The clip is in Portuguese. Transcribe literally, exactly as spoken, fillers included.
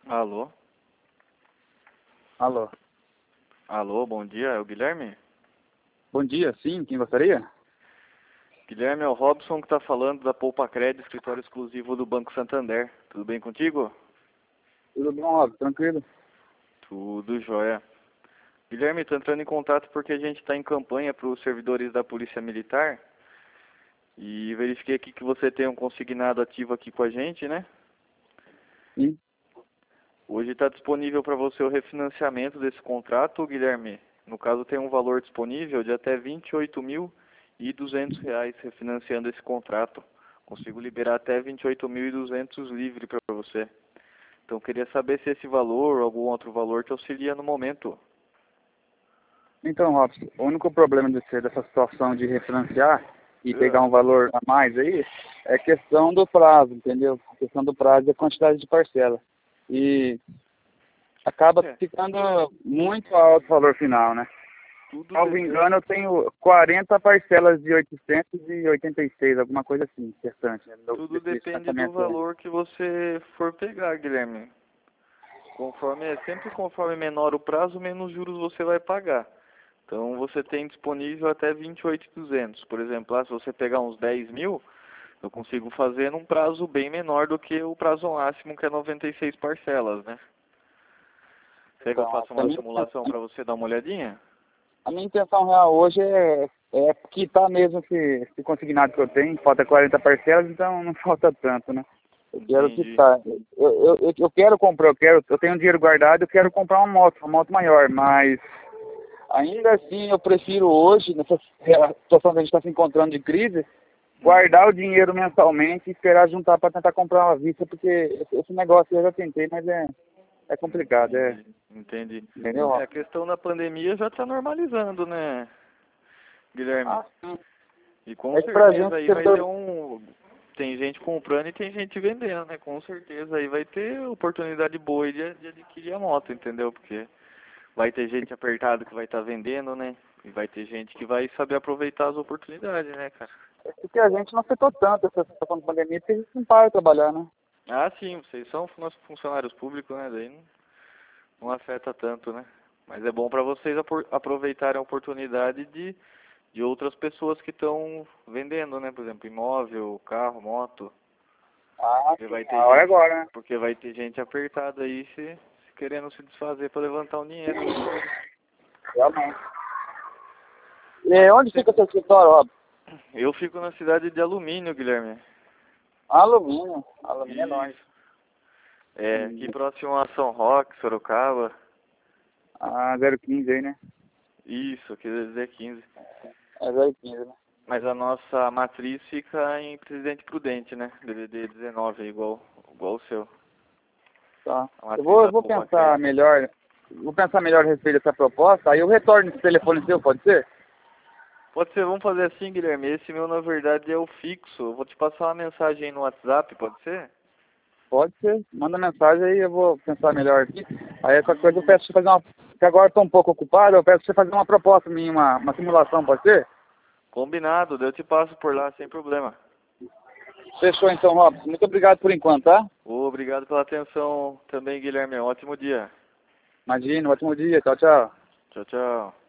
Alô? Alô. Alô, bom dia, é o Guilherme? Bom dia, sim, quem gostaria? Guilherme, é o Robson que está falando da Poupa Crédito, escritório exclusivo do Banco Santander. Tudo bem contigo? Tudo bom, Rob? Tranquilo? Tudo jóia. Guilherme, estou entrando em contato porque a gente está em campanha para os servidores da Polícia Militar e verifiquei aqui que você tem um consignado ativo aqui com a gente, né? Sim. Hoje está disponível para você o refinanciamento desse contrato, Guilherme. No caso, tem um valor disponível de até vinte e oito mil e duzentos reais refinanciando esse contrato. Consigo liberar até vinte e oito mil e duzentos livre para você. Então, queria saber se esse valor ou algum outro valor te auxilia no momento. Então, Robson, o único problema de ser dessa situação de refinanciar e pegar um valor a mais aí é questão do prazo, entendeu? A questão do prazo e a quantidade de parcela. E acaba É. ficando muito alto o valor final, né? Tudo Salvo depende, engano, eu tenho quarenta parcelas de oitocentos e oitenta e seis, alguma coisa assim, restante. Né, do, tudo desse depende do financiamento, né? valor que você for pegar, Guilherme. Conforme, é sempre conforme menor o prazo, menos juros você vai pagar. Então você tem disponível até vinte e oito mil e duzentos. Por exemplo, lá, se você pegar uns dez mil, eu consigo fazer num prazo bem menor do que o prazo máximo, que é noventa e seis parcelas, né? Quer que eu Então, faça a uma minha, simulação para você dar uma olhadinha? a minha intenção real hoje é, é quitar mesmo esse, esse consignado que eu tenho. Falta quarenta parcelas, então não falta tanto, né? Eu quero Entendi. quitar. Eu, eu, eu, eu quero comprar, eu quero, eu tenho dinheiro guardado, eu quero comprar uma moto, uma moto maior, mas ainda assim eu prefiro hoje, nessa situação que a gente está se encontrando de crise, guardar o dinheiro mensalmente e esperar juntar para tentar comprar uma vista, porque esse, esse negócio eu já tentei, mas é, é complicado, é, Entendi. Entendi. entendeu? É, a questão da pandemia já está normalizando, né, Guilherme? Ah, sim. E com É que pra certeza gente, aí vai ter servidor, um... Tem gente comprando e tem gente vendendo, né? Com certeza aí vai ter oportunidade boa aí de, de adquirir a moto, entendeu? Porque vai ter gente apertada que vai estar vendendo, né? E vai ter gente que vai saber aproveitar as oportunidades, né, cara? porque a gente não afetou tanto essa situação da pandemia, porque a gente não para de trabalhar, né? Ah, sim, vocês são nossos funcionários públicos, né? Daí não, não afeta tanto, né? Mas é bom para vocês apor- aproveitarem a oportunidade de, de outras pessoas que estão vendendo, né? Por exemplo, imóvel, carro, moto. Ah, Porque sim, vai ter a hora é gente, agora, né? porque vai ter gente apertada aí se, se querendo se desfazer para levantar um dinheiro, né? Realmente. E onde fica seu escritório, Rob? Eu fico na cidade de Alumínio, Guilherme. Alumínio. Alumínio é longe. Isso. É, aqui Hum. próximo a São Roque, Sorocaba. Ah, zero quinze aí, né? Isso, aqui é Z quinze. É zero quinze, né? Mas a nossa matriz fica em Presidente Prudente, né? D V D dezenove, igual, igual o seu. Tá. A Eu matriz vou, eu da vou Poupa pensar Crédito. melhor. Vou pensar melhor a respeito dessa proposta, aí eu retorno esse telefone seu, pode ser? Pode ser, vamos fazer assim, Guilherme. Esse meu, na verdade, é o fixo. Eu vou te passar uma mensagem aí no WhatsApp, pode ser? Pode ser. Manda mensagem aí, eu vou pensar melhor aqui. Aí qualquer coisa eu E peço pra você fazer uma. Porque agora eu tô um pouco ocupado, eu peço pra você fazer uma proposta minha, uma, uma simulação, pode ser? combinado, daí eu te passo por lá sem problema. Fechou então, Robson. Muito obrigado por enquanto, tá? Obrigado pela atenção também, Guilherme. Um ótimo dia. Imagina, um ótimo dia. Tchau, tchau. Tchau, tchau.